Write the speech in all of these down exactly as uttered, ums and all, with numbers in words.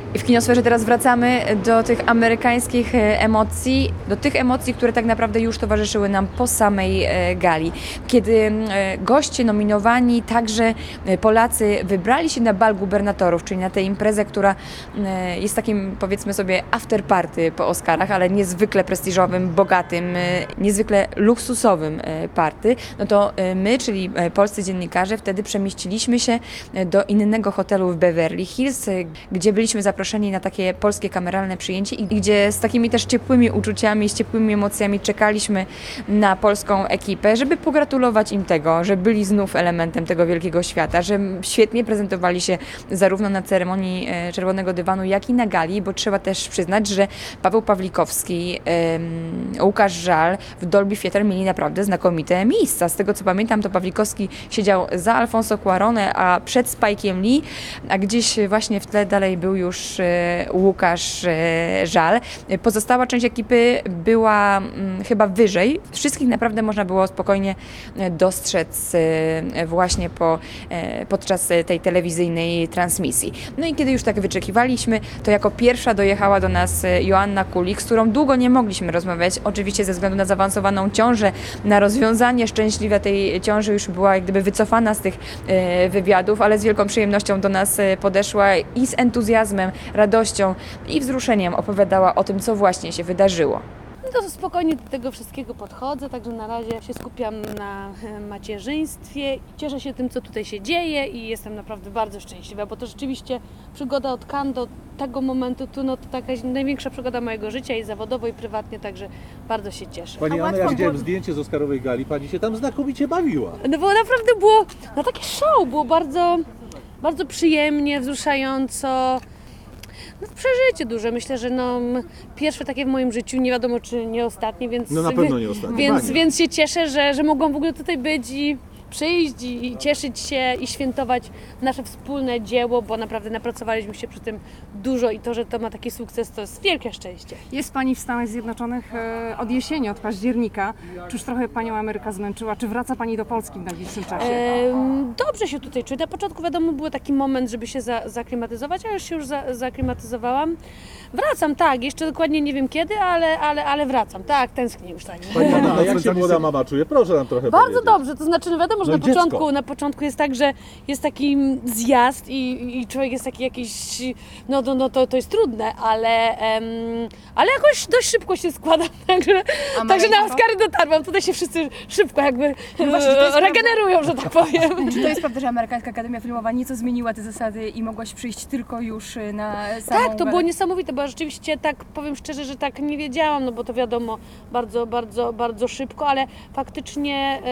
I w kinosferze teraz wracamy do tych amerykańskich emocji, do tych emocji, które tak naprawdę już towarzyszyły nam po samej gali. Kiedy goście nominowani, także Polacy, wybrali się na bal gubernatorów, czyli na tę imprezę, która jest takim, powiedzmy sobie, afterparty po Oscarach, ale niezwykle prestiżowym, bogatym, niezwykle luksusowym party, no to my, czyli polscy dziennikarze, wtedy przemieściliśmy się do innego hotelu w Beverly Hills, gdzie byliśmy zaproszeni na takie polskie kameralne przyjęcie i gdzie z takimi też ciepłymi uczuciami, z ciepłymi emocjami czekaliśmy na polską ekipę, żeby pogratulować im tego, że byli znów elementem tego wielkiego świata, że świetnie prezentowali się zarówno na ceremonii Czerwonego Dywanu, jak i na gali, bo trzeba też przyznać, że Paweł Pawlikowski, Łukasz Żal w Dolby Theatre mieli naprawdę znakomite miejsca. Z tego co pamiętam, to Pawlikowski siedział za Alfonso Cuarone, a przed Spike'iem Lee, a gdzieś właśnie w tle dalej był już Łukasz Żal. Pozostała część ekipy była mm, chyba wyżej. Wszystkich naprawdę można było spokojnie dostrzec właśnie po, podczas tej telewizyjnej transmisji. No i kiedy już tak wyczekiwaliśmy, to jako pierwsza dojechała do nas Joanna Kulik, z którą długo nie mogliśmy rozmawiać, oczywiście ze względu na zaawansowaną ciążę, na rozwiązanie szczęśliwe tej ciąży już była jak gdyby wycofana z tych wywiadów, ale z wielką przyjemnością do nas podeszła i z entuzjazmem, radością i wzruszeniem opowiadała o tym, co właśnie się wydarzyło. No to spokojnie do tego wszystkiego podchodzę, także na razie się skupiam na macierzyństwie. Cieszę się tym, co tutaj się dzieje i jestem naprawdę bardzo szczęśliwa, bo to rzeczywiście przygoda od Cannes do tego momentu tu, no to taka największa przygoda mojego życia i zawodowo, i prywatnie, także bardzo się cieszę. Pani Anna, ja widziałem zdjęcie z Oscarowej gali, pani się tam znakomicie bawiła. No bo naprawdę było, no takie show, było bardzo, bardzo przyjemnie, wzruszająco. No przeżycie duże, myślę, że no pierwsze takie w moim życiu, nie wiadomo czy nie ostatnie, więc, no na pewno nie ostatnie. Więc, więc się cieszę, że, że mogłam w ogóle tutaj być i przyjść i, i cieszyć się i świętować nasze wspólne dzieło, bo naprawdę napracowaliśmy się przy tym dużo i to, że to ma taki sukces, to jest wielkie szczęście. Jest Pani w Stanach Zjednoczonych e, od jesieni, od października. Czy już trochę Panią Ameryka zmęczyła? Czy wraca Pani do Polski w najbliższym czasie? E, dobrze się tutaj czuję. Na początku wiadomo był taki moment, żeby się za, zaklimatyzować, a już się już za, zaklimatyzowałam. Wracam, tak, jeszcze dokładnie nie wiem kiedy, ale, ale, ale wracam, tak, tęsknię już tak. Pani Anna, jak się młoda mama czuje? Proszę nam trochę Bardzo powiedzieć. dobrze, to znaczy no wiadomo, że No na, dziecko. początku, na początku jest tak, że jest taki zjazd i, i człowiek jest taki jakiś, no, no, no to, to jest trudne, ale, em, ale jakoś dość szybko się składam, także, także na Oscary dotarłam, tutaj się wszyscy szybko jakby No właśnie, to jest regenerują, że tak powiem. Czy to jest prawda, że Amerykańska Akademia Filmowa nieco zmieniła te zasady i mogłaś przyjść tylko już na samą Tak, to było niesamowite, bo rzeczywiście tak, powiem szczerze, że tak nie wiedziałam, no bo to wiadomo bardzo, bardzo, bardzo szybko, ale faktycznie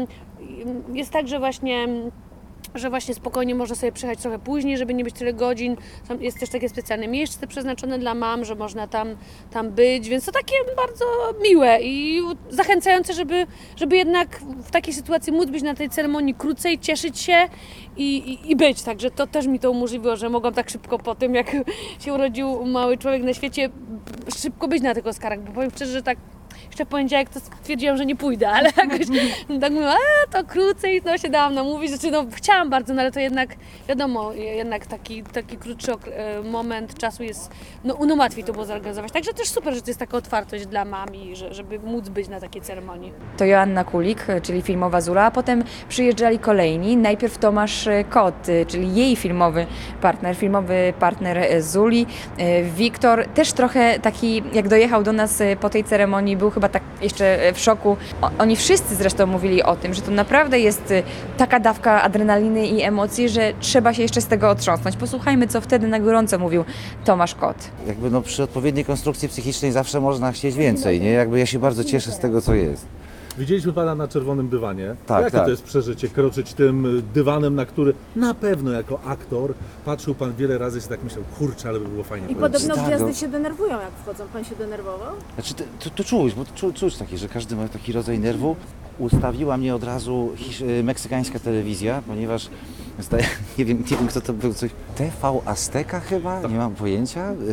um, jest tak, że właśnie że właśnie spokojnie można sobie przyjechać trochę później, żeby nie być tyle godzin. Jest też takie specjalne miejsce przeznaczone dla mam, że można tam, tam być, więc to takie bardzo miłe i zachęcające, żeby, żeby jednak w takiej sytuacji móc być na tej ceremonii krócej, cieszyć się i, i, i być. Także to też mi to umożliwiło, że mogłam tak szybko po tym, jak się urodził mały człowiek na świecie, szybko być na tych Oscarach, bo powiem szczerze, że tak jeszcze w poniedziałek to stwierdziłam, że nie pójdę, ale jakoś tak mówię, a to krócej, no się dałam namówić, znaczy no chciałam bardzo, no ale to jednak wiadomo, jednak taki, taki krótszy moment czasu jest, no, no łatwiej to było zorganizować, także też super, że to jest taka otwartość dla mami, że, żeby móc być na takiej ceremonii. To Joanna Kulik, czyli filmowa Zula, a potem przyjeżdżali kolejni, najpierw Tomasz Kot, czyli jej filmowy partner, filmowy partner Zuli, Wiktor, też trochę taki, jak dojechał do nas po tej ceremonii, był chyba tak jeszcze w szoku. Oni wszyscy zresztą mówili o tym, że to naprawdę jest taka dawka adrenaliny i emocji, że trzeba się jeszcze z tego otrząsnąć. Posłuchajmy, co wtedy na gorąco mówił Tomasz Kot. Jakby no przy odpowiedniej konstrukcji psychicznej zawsze można chcieć więcej, nie? Jakby ja się bardzo cieszę z tego, co jest. Widzieliśmy pana na czerwonym dywanie. Tak, Jakie tak. to jest przeżycie, kroczyć tym dywanem, na który na pewno jako aktor patrzył pan wiele razy i sobie tak myślał, kurczę, ale by było fajnie. I powiedzieć. podobno Tak, gwiazdy no. się denerwują, jak wchodzą. Pan się denerwował? Znaczy to, to, to czuć, bo to czu, czuć taki, że każdy ma taki rodzaj nerwu. Ustawiła mnie od razu hisz, meksykańska telewizja, ponieważ zdaje, nie wiem, nie wiem kto to był, coś T V Azteca chyba, nie mam pojęcia. Yy,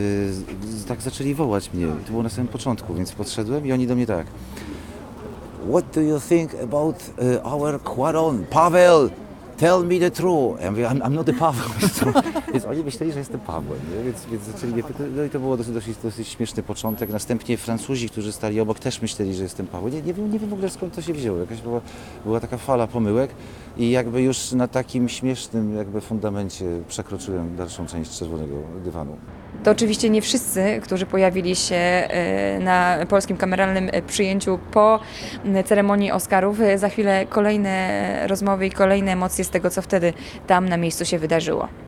yy, tak zaczęli wołać mnie, to było na samym początku, więc podszedłem i oni do mnie tak. What do you think about uh, our Cuarón? Paweł, tell me the truth. Ja mówię, I'm, I'm not the Paweł. Więc oni myśleli, że jestem Pawłem, nie? Więc, więc zaczęli mnie pytać. No i to było dosyć, dosyć, dosyć śmieszny początek. Następnie Francuzi, którzy stali obok, też myśleli, że jestem Paweł. Nie, nie, wiem, nie wiem w ogóle skąd to się wzięło. Jakaś była, była taka fala pomyłek i jakby już na takim śmiesznym jakby fundamencie przekroczyłem dalszą część czerwonego dywanu. To oczywiście nie wszyscy, którzy pojawili się e, na polskim kameralnym przyjęciu po ceremonii Oscarów. Za chwilę kolejne rozmowy i kolejne emocje z tego, co wtedy tam na miejscu się wydarzyło.